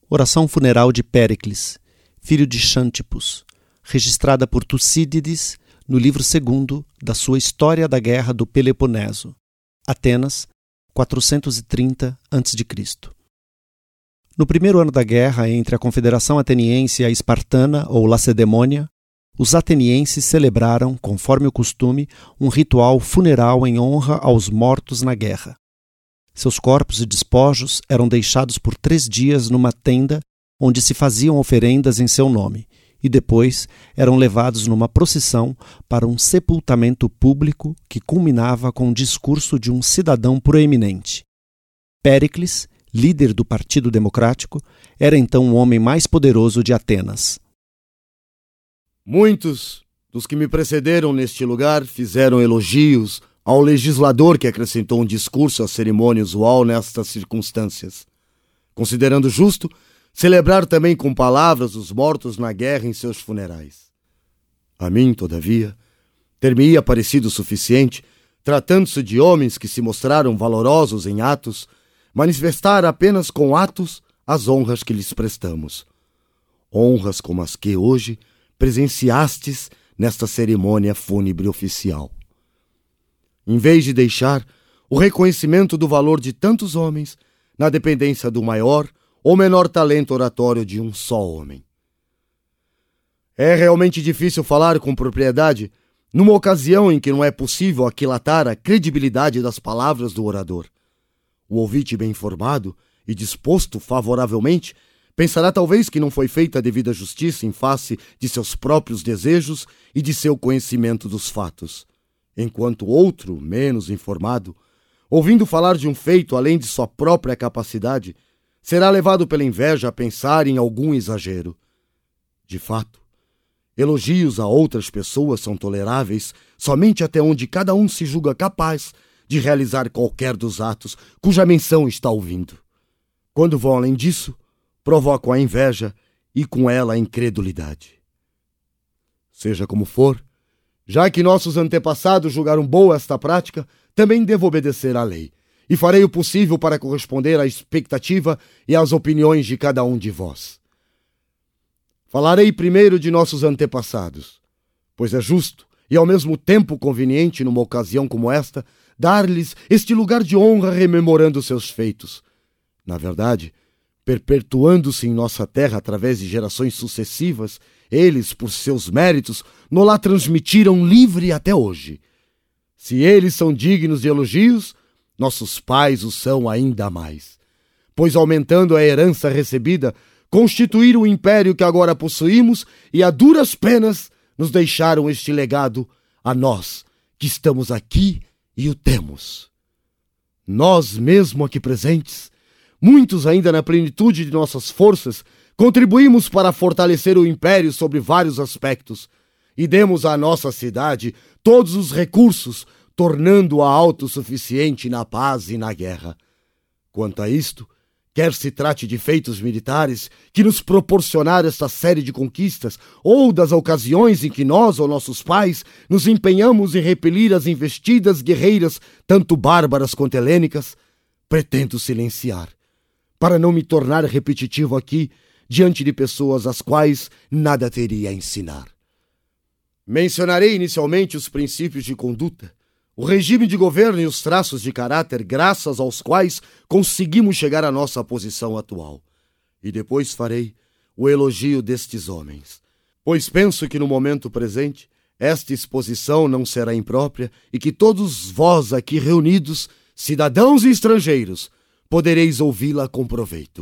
Oração funeral de Péricles, filho de Xantipus, registrada por Tucídides no livro 2 da sua História da Guerra do Peloponeso, Atenas, 430 a.C. No primeiro ano da guerra entre a Confederação Ateniense e a Espartana, ou Lacedemônia, os atenienses celebraram, conforme o costume, um ritual funeral em honra aos mortos na guerra. Seus corpos e despojos eram deixados por 3 dias numa tenda onde se faziam oferendas em seu nome, e depois eram levados numa procissão para um sepultamento público que culminava com o discurso de um cidadão proeminente. Péricles, líder do Partido Democrático, era então o homem mais poderoso de Atenas. Muitos dos que me precederam neste lugar fizeram elogios ao legislador que acrescentou um discurso à cerimônia usual nestas circunstâncias, considerando justo celebrar também com palavras os mortos na guerra em seus funerais. A mim, todavia, ter-me-ia parecido suficiente, tratando-se de homens que se mostraram valorosos em atos, manifestar apenas com atos as honras que lhes prestamos. Honras como as que hoje presenciastes nesta cerimônia fúnebre oficial. Em vez de deixar o reconhecimento do valor de tantos homens na dependência do maior ou menor talento oratório de um só homem. É realmente difícil falar com propriedade numa ocasião em que não é possível aquilatar a credibilidade das palavras do orador. O ouvinte bem informado e disposto favoravelmente pensará talvez que não foi feita a devida justiça em face de seus próprios desejos e de seu conhecimento dos fatos, enquanto outro, menos informado, ouvindo falar de um feito além de sua própria capacidade, será levado pela inveja a pensar em algum exagero. De fato, elogios a outras pessoas são toleráveis somente até onde cada um se julga capaz de realizar qualquer dos atos cuja menção está ouvindo. Quando vão além disso, provocam a inveja e com ela a incredulidade. Seja como for, já que nossos antepassados julgaram boa esta prática, também devo obedecer à lei, e farei o possível para corresponder à expectativa e às opiniões de cada um de vós. Falarei primeiro de nossos antepassados, pois é justo e ao mesmo tempo conveniente, numa ocasião como esta, dar-lhes este lugar de honra rememorando seus feitos. Na verdade, perpetuando-se em nossa terra através de gerações sucessivas, eles, por seus méritos, nos-la transmitiram livre até hoje. Se eles são dignos de elogios, nossos pais o são ainda mais, pois aumentando a herança recebida, constituíram o império que agora possuímos e a duras penas nos deixaram este legado a nós, que estamos aqui e o temos. Nós mesmo aqui presentes, muitos ainda na plenitude de nossas forças, contribuímos para fortalecer o império sobre vários aspectos e demos à nossa cidade todos os recursos, tornando-a autossuficiente na paz e na guerra. Quanto a isto, quer se trate de feitos militares que nos proporcionaram esta série de conquistas, ou das ocasiões em que nós ou nossos pais nos empenhamos em repelir as investidas guerreiras, tanto bárbaras quanto helênicas, pretendo silenciar, para não me tornar repetitivo aqui, diante de pessoas às quais nada teria a ensinar. Mencionarei inicialmente os princípios de conduta, o regime de governo e os traços de caráter graças aos quais conseguimos chegar à nossa posição atual. E depois farei o elogio destes homens, pois penso que no momento presente esta exposição não será imprópria e que todos vós aqui reunidos, cidadãos e estrangeiros, podereis ouvi-la com proveito.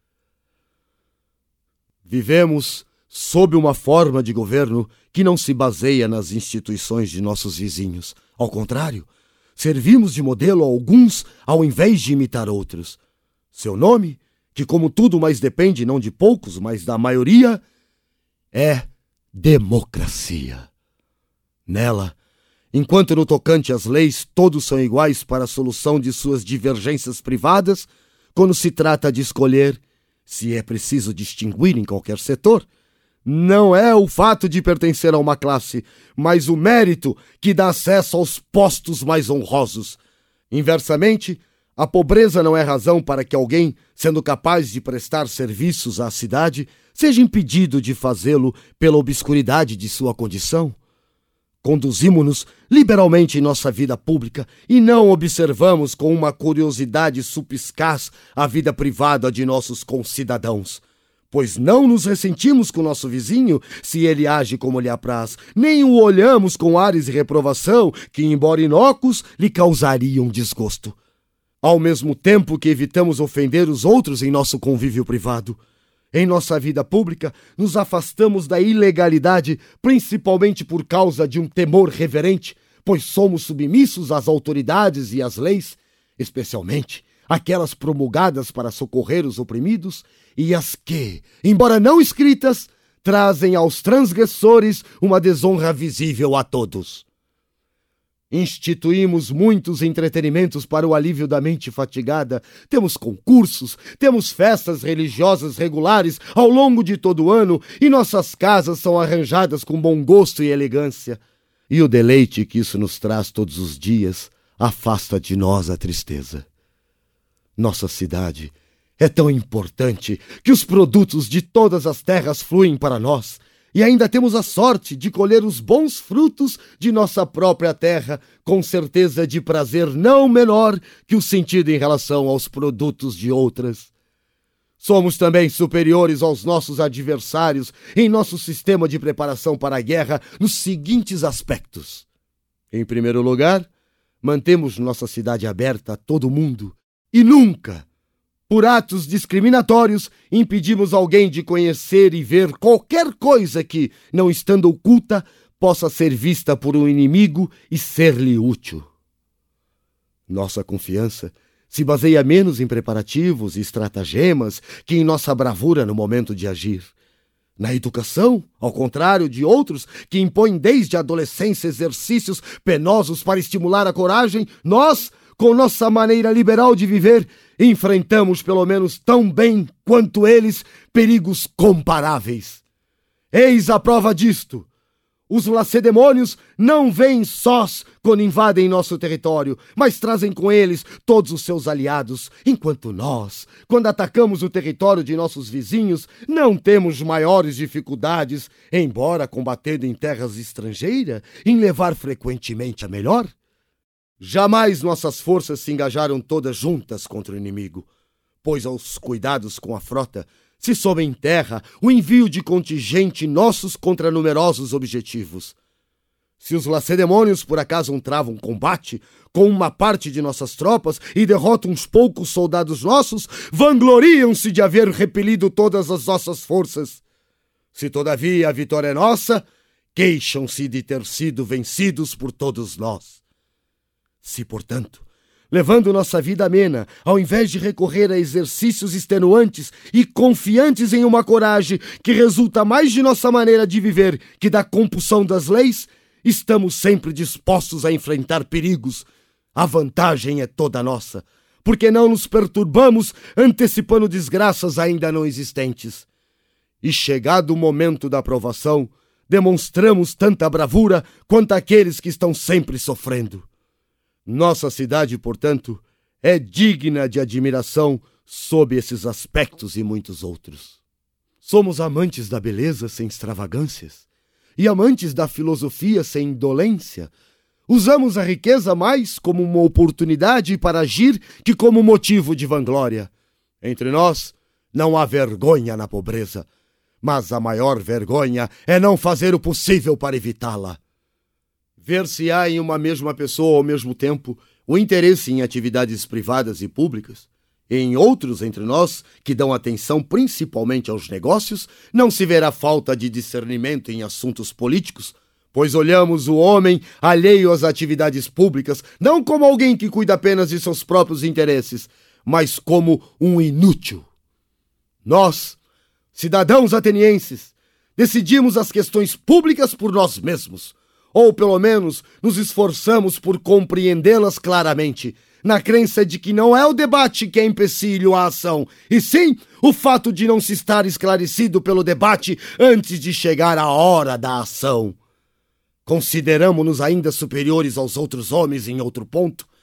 Vivemos sob uma forma de governo que não se baseia nas instituições de nossos vizinhos. Ao contrário, servimos de modelo a alguns ao invés de imitar outros. Seu nome, que como tudo mais depende não de poucos, mas da maioria, é democracia. Nela, enquanto no tocante às leis todos são iguais para a solução de suas divergências privadas, quando se trata de escolher se é preciso distinguir em qualquer setor, não é o fato de pertencer a uma classe, mas o mérito que dá acesso aos postos mais honrosos. Inversamente, A pobreza não é razão para que alguém, sendo capaz de prestar serviços à cidade, seja impedido de fazê-lo pela obscuridade de sua condição. Conduzimo-nos liberalmente em nossa vida pública e não observamos com uma curiosidade supiscaz a vida privada de nossos concidadãos, pois não nos ressentimos com nosso vizinho se ele age como lhe apraz, nem o olhamos com ares de reprovação que, embora inócuos, lhe causariam desgosto. Ao mesmo tempo que evitamos ofender os outros em nosso convívio privado, em nossa vida pública, nos afastamos da ilegalidade, principalmente por causa de um temor reverente, pois somos submissos às autoridades e às leis, especialmente aquelas promulgadas para socorrer os oprimidos e as que, embora não escritas, trazem aos transgressores uma desonra visível a todos. Instituímos muitos entretenimentos para o alívio da mente fatigada. Temos concursos, temos festas religiosas regulares ao longo de todo o ano e nossas casas são arranjadas com bom gosto e elegância. E o deleite que isso nos traz todos os dias afasta de nós a tristeza. Nossa cidade é tão importante que os produtos de todas as terras fluem para nós. E ainda temos a sorte de colher os bons frutos de nossa própria terra, com certeza de prazer não menor que o sentido em relação aos produtos de outras. Somos também superiores aos nossos adversários em nosso sistema de preparação para a guerra nos seguintes aspectos. Em primeiro lugar, mantemos nossa cidade aberta a todo mundo e nunca, por atos discriminatórios, impedimos alguém de conhecer e ver qualquer coisa que, não estando oculta, possa ser vista por um inimigo e ser-lhe útil. Nossa confiança se baseia menos em preparativos e estratagemas que em nossa bravura no momento de agir. Na educação, ao contrário de outros que impõem desde a adolescência exercícios penosos para estimular a coragem, nós, com nossa maneira liberal de viver, enfrentamos pelo menos tão bem quanto eles perigos comparáveis. Eis a prova disto. Os lacedemônios não vêm sós quando invadem nosso território, mas trazem com eles todos os seus aliados, enquanto nós, quando atacamos o território de nossos vizinhos, não temos maiores dificuldades, embora combatendo em terras estrangeiras, em levar frequentemente a melhor. Jamais nossas forças se engajaram todas juntas contra o inimigo, pois aos cuidados com a frota se soma em terra o envio de contingente nossos contra numerosos objetivos. Se os lacedemônios por acaso travam combate com uma parte de nossas tropas e derrotam uns poucos soldados nossos, vangloriam-se de haver repelido todas as nossas forças. Se todavia a vitória é nossa, queixam-se de ter sido vencidos por todos nós. Se, portanto, levando nossa vida amena, ao invés de recorrer a exercícios extenuantes e confiantes em uma coragem que resulta mais de nossa maneira de viver que da compulsão das leis, estamos sempre dispostos a enfrentar perigos. A vantagem é toda nossa, porque não nos perturbamos antecipando desgraças ainda não existentes. E chegado o momento da provação, demonstramos tanta bravura quanto aqueles que estão sempre sofrendo. Nossa cidade, portanto, é digna de admiração sob esses aspectos e muitos outros. Somos amantes da beleza sem extravagâncias e amantes da filosofia sem indolência. Usamos a riqueza mais como uma oportunidade para agir que como motivo de vanglória. Entre nós, não há vergonha na pobreza, mas a maior vergonha é não fazer o possível para evitá-la. Ver-se-á em uma mesma pessoa ao mesmo tempo o interesse em atividades privadas e públicas. E em outros entre nós, que dão atenção principalmente aos negócios, não se verá falta de discernimento em assuntos políticos, pois olhamos o homem alheio às atividades públicas não como alguém que cuida apenas de seus próprios interesses, mas como um inútil. Nós, cidadãos atenienses, decidimos as questões públicas por nós mesmos, ou pelo menos nos esforçamos por compreendê-las claramente, na crença de que não é o debate que é empecilho à ação, e sim o fato de não se estar esclarecido pelo debate antes de chegar a hora da ação. Consideramo-nos ainda superiores aos outros homens em outro ponto.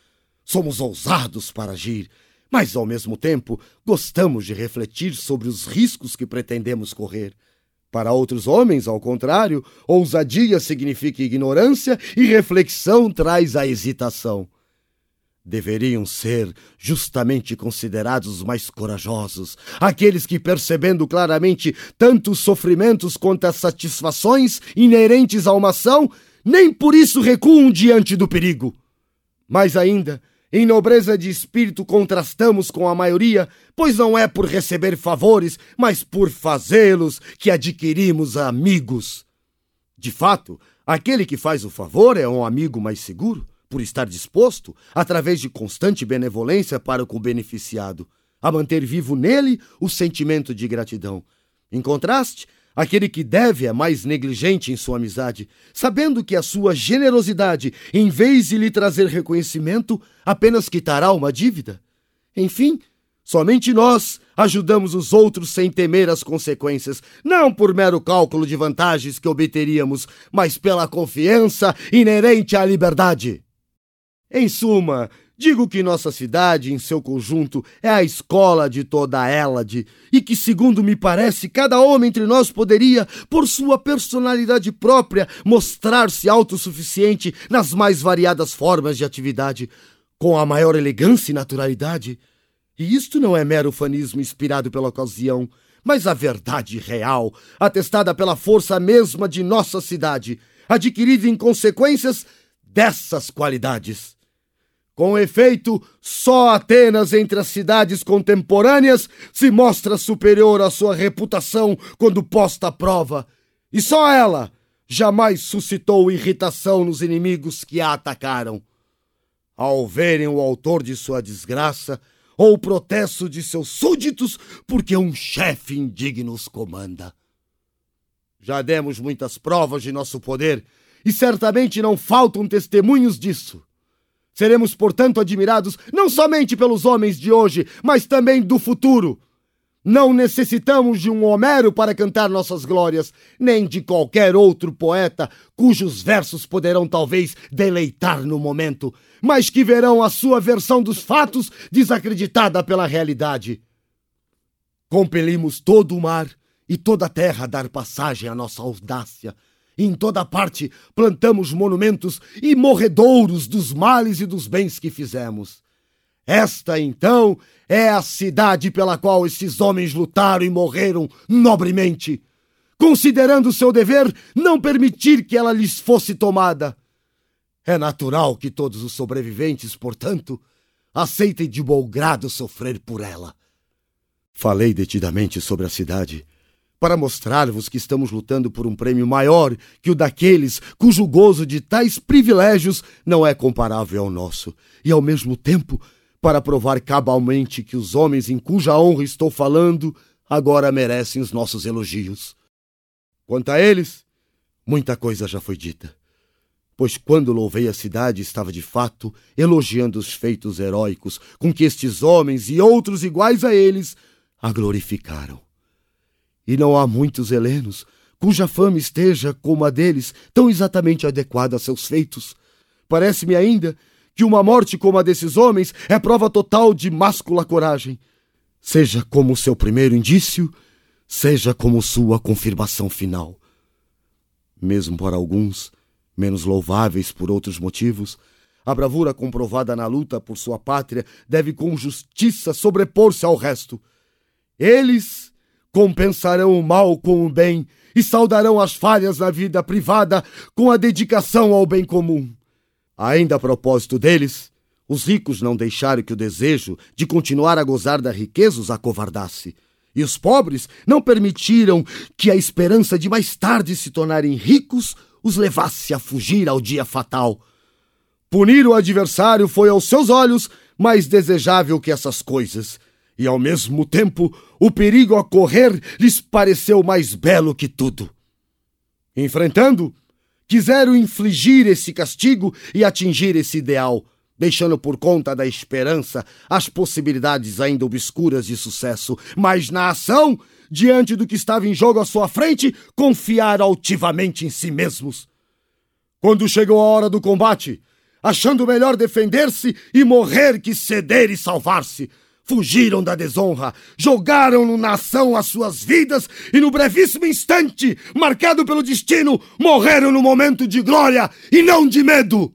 Somos ousados para agir, mas ao mesmo tempo gostamos de refletir sobre os riscos que pretendemos correr. Para outros homens, ao contrário, ousadia significa ignorância e reflexão traz a hesitação. Deveriam ser justamente considerados os mais corajosos, aqueles que, percebendo claramente tanto os sofrimentos quanto as satisfações inerentes a uma ação, nem por isso recuam diante do perigo. Mais ainda, em nobreza de espírito contrastamos com a maioria, pois não é por receber favores, mas por fazê-los que adquirimos amigos. De fato, aquele que faz o favor é um amigo mais seguro, por estar disposto, através de constante benevolência para com o beneficiado, a manter vivo nele o sentimento de gratidão. Em contraste, aquele que deve é mais negligente em sua amizade, sabendo que a sua generosidade, em vez de lhe trazer reconhecimento, apenas quitará uma dívida. Enfim, somente nós ajudamos os outros sem temer as consequências, não por mero cálculo de vantagens que obteríamos, mas pela confiança inerente à liberdade. Em suma, digo que nossa cidade, em seu conjunto, é a escola de toda a Hélade, e que, segundo me parece, cada homem entre nós poderia, por sua personalidade própria, mostrar-se autossuficiente nas mais variadas formas de atividade, com a maior elegância e naturalidade. E isto não é mero ufanismo inspirado pela ocasião, mas a verdade real, atestada pela força mesma de nossa cidade, adquirida em consequências dessas qualidades. Com efeito, só Atenas entre as cidades contemporâneas se mostra superior à sua reputação quando posta à prova, e só ela jamais suscitou irritação nos inimigos que a atacaram. Ao verem o autor de sua desgraça, ou o protesto de seus súditos, porque um chefe indigno os comanda. Já demos muitas provas de nosso poder, e certamente não faltam testemunhos disso. Seremos, portanto, admirados não somente pelos homens de hoje, mas também do futuro. Não necessitamos de um Homero para cantar nossas glórias, nem de qualquer outro poeta cujos versos poderão talvez deleitar no momento, mas que verão a sua versão dos fatos desacreditada pela realidade. Compelimos todo o mar e toda a terra a dar passagem à nossa audácia. Em toda parte plantamos monumentos e morredouros dos males e dos bens que fizemos. Esta, então, é a cidade pela qual esses homens lutaram e morreram nobremente, considerando seu dever não permitir que ela lhes fosse tomada. É natural que todos os sobreviventes, portanto, aceitem de bom grado sofrer por ela. Falei detidamente sobre a cidade, para mostrar-vos que estamos lutando por um prêmio maior que o daqueles cujo gozo de tais privilégios não é comparável ao nosso, e ao mesmo tempo para provar cabalmente que os homens em cuja honra estou falando agora merecem os nossos elogios. Quanto a eles, muita coisa já foi dita, pois quando louvei a cidade estava de fato elogiando os feitos heróicos com que estes homens e outros iguais a eles a glorificaram. E não há muitos helenos cuja fama esteja, como a deles, tão exatamente adequada a seus feitos. Parece-me ainda que uma morte como a desses homens é prova total de máscula coragem, seja como seu primeiro indício, seja como sua confirmação final. Mesmo para alguns, menos louváveis por outros motivos, a bravura comprovada na luta por sua pátria deve com justiça sobrepor-se ao resto. Eles compensarão o mal com o bem e saudarão as falhas na vida privada com a dedicação ao bem comum. Ainda a propósito deles, os ricos não deixaram que o desejo de continuar a gozar da riqueza os acovardasse, e os pobres não permitiram que a esperança de mais tarde se tornarem ricos os levasse a fugir ao dia fatal. Punir o adversário foi aos seus olhos mais desejável que essas coisas, e ao mesmo tempo o perigo a correr lhes pareceu mais belo que tudo. Enfrentando, quiseram infligir esse castigo e atingir esse ideal, deixando por conta da esperança as possibilidades ainda obscuras de sucesso, mas na ação, diante do que estava em jogo à sua frente, confiaram altivamente em si mesmos. Quando chegou a hora do combate, achando melhor defender-se e morrer que ceder e salvar-se. Fugiram da desonra, jogaram na ação as suas vidas e no brevíssimo instante, marcado pelo destino, morreram no momento de glória e não de medo.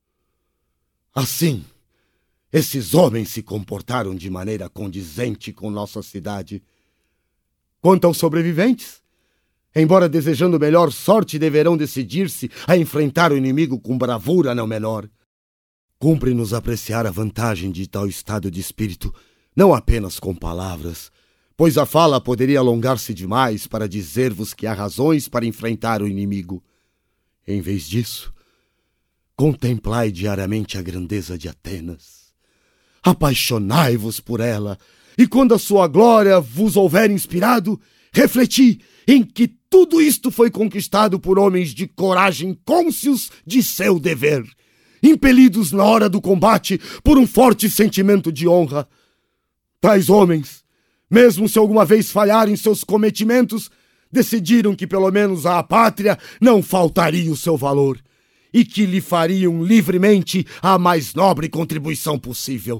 Assim, esses homens se comportaram de maneira condizente com nossa cidade. Quanto aos sobreviventes, embora desejando melhor sorte, deverão decidir-se a enfrentar o inimigo com bravura não menor. Cumpre-nos apreciar a vantagem de tal estado de espírito, não apenas com palavras, pois a fala poderia alongar-se demais para dizer-vos que há razões para enfrentar o inimigo. Em vez disso, contemplai diariamente a grandeza de Atenas. Apaixonai-vos por ela, e quando a sua glória vos houver inspirado, refleti em que tudo isto foi conquistado por homens de coragem cônscios de seu dever, impelidos na hora do combate por um forte sentimento de honra. Tais homens, mesmo se alguma vez falharem em seus cometimentos, decidiram que pelo menos à pátria não faltaria o seu valor e que lhe fariam livremente a mais nobre contribuição possível.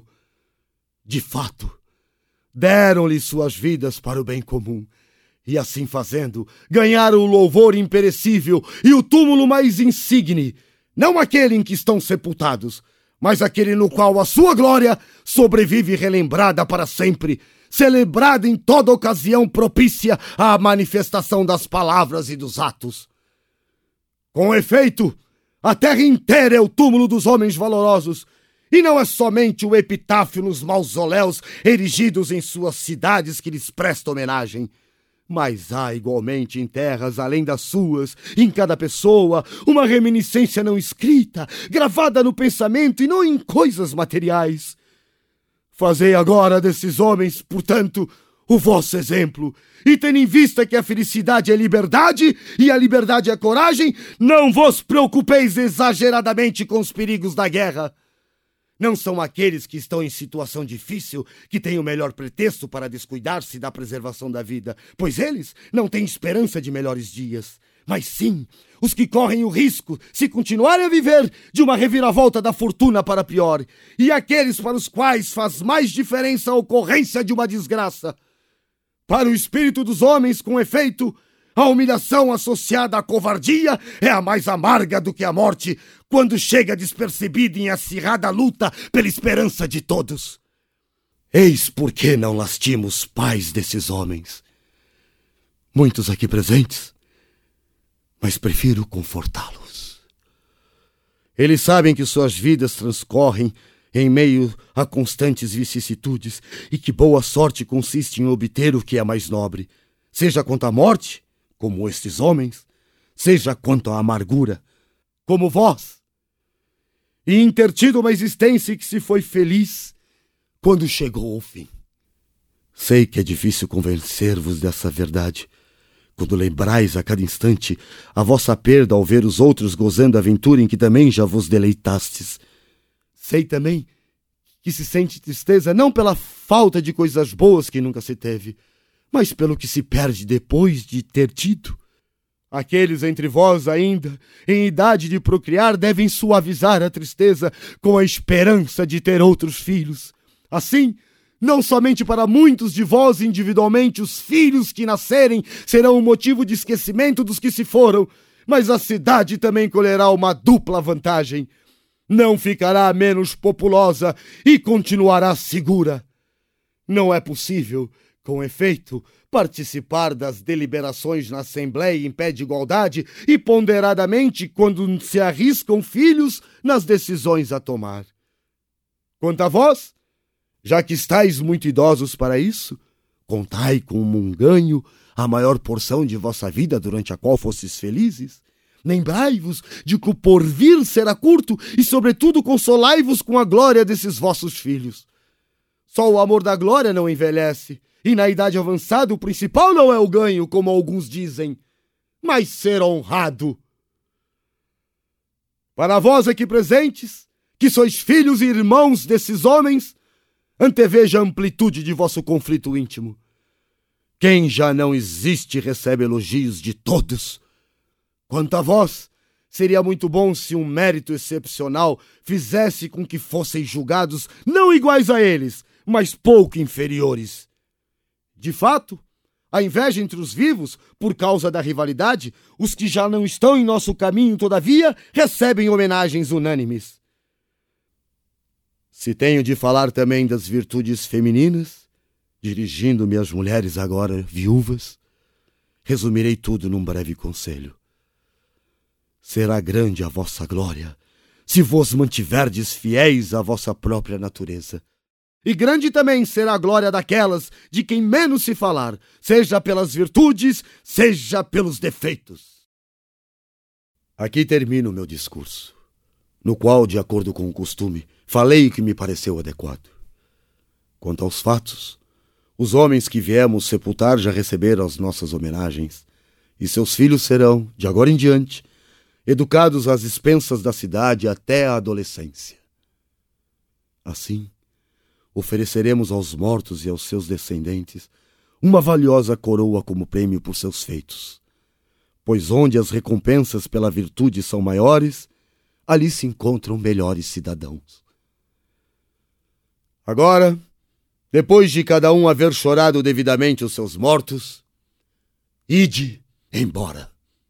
De fato, deram-lhe suas vidas para o bem comum e, assim fazendo, ganharam o louvor imperecível e o túmulo mais insigne, não aquele em que estão sepultados, mas aquele no qual a sua glória sobrevive relembrada para sempre, celebrada em toda ocasião propícia à manifestação das palavras e dos atos. Com efeito, a terra inteira é o túmulo dos homens valorosos, e não é somente o epitáfio nos mausoléus erigidos em suas cidades que lhes presta homenagem, mas há igualmente em terras além das suas, em cada pessoa, uma reminiscência não escrita, gravada no pensamento e não em coisas materiais. Fazei agora desses homens, portanto, o vosso exemplo, e tendo em vista que a felicidade é liberdade e a liberdade é coragem, não vos preocupeis exageradamente com os perigos da guerra. Não são aqueles que estão em situação difícil que têm o melhor pretexto para descuidar-se da preservação da vida, pois eles não têm esperança de melhores dias. Mas sim, os que correm o risco, se continuarem a viver, de uma reviravolta da fortuna para pior, e aqueles para os quais faz mais diferença a ocorrência de uma desgraça. Para o espírito dos homens, com efeito, a humilhação associada à covardia é a mais amarga do que a morte, quando chega despercebida em acirrada luta pela esperança de todos. Eis por que não lastimo os pais desses homens, muitos aqui presentes, mas prefiro confortá-los. Eles sabem que suas vidas transcorrem em meio a constantes vicissitudes e que boa sorte consiste em obter o que é mais nobre, seja quanto à morte, como estes homens, seja quanto à amargura, como vós, e em ter tido uma existência que se foi feliz quando chegou ao fim. Sei que é difícil convencer-vos dessa verdade, quando lembrais a cada instante a vossa perda ao ver os outros gozando a aventura em que também já vos deleitastes. Sei também que se sente tristeza não pela falta de coisas boas que nunca se teve, mas pelo que se perde depois de ter tido. Aqueles entre vós ainda, em idade de procriar, devem suavizar a tristeza com a esperança de ter outros filhos. Assim, não somente para muitos de vós individualmente os filhos que nascerem serão um motivo de esquecimento dos que se foram, mas a cidade também colherá uma dupla vantagem. Não ficará menos populosa e continuará segura. Não é possível, com efeito, participar das deliberações na Assembleia em pé de igualdade e ponderadamente quando se arriscam filhos nas decisões a tomar. Quanto a vós, já que estáis muito idosos para isso, contai com um ganho a maior porção de vossa vida durante a qual fostes felizes. Lembrai-vos de que o porvir será curto e, sobretudo, consolai-vos com a glória desses vossos filhos. Só o amor da glória não envelhece, e na idade avançada o principal não é o ganho, como alguns dizem, mas ser honrado. Para vós aqui presentes, que sois filhos e irmãos desses homens, anteveja a amplitude de vosso conflito íntimo. Quem já não existe recebe elogios de todos. Quanto a vós, seria muito bom se um mérito excepcional fizesse com que fossem julgados não iguais a eles, mas pouco inferiores. De fato, a inveja entre os vivos, por causa da rivalidade, os que já não estão em nosso caminho, todavia, recebem homenagens unânimes. Se tenho de falar também das virtudes femininas, dirigindo-me às mulheres agora viúvas, resumirei tudo num breve conselho. Será grande a vossa glória, se vos mantiverdes fiéis à vossa própria natureza. E grande também será a glória daquelas de quem menos se falar, seja pelas virtudes, seja pelos defeitos. Aqui termino o meu discurso, no qual, de acordo com o costume, falei o que me pareceu adequado. Quanto aos fatos, os homens que viemos sepultar já receberam as nossas homenagens, e seus filhos serão, de agora em diante, educados às expensas da cidade até a adolescência. Assim, ofereceremos aos mortos e aos seus descendentes uma valiosa coroa como prêmio por seus feitos, pois onde as recompensas pela virtude são maiores, ali se encontram melhores cidadãos. Agora, depois de cada um haver chorado devidamente os seus mortos, ide embora.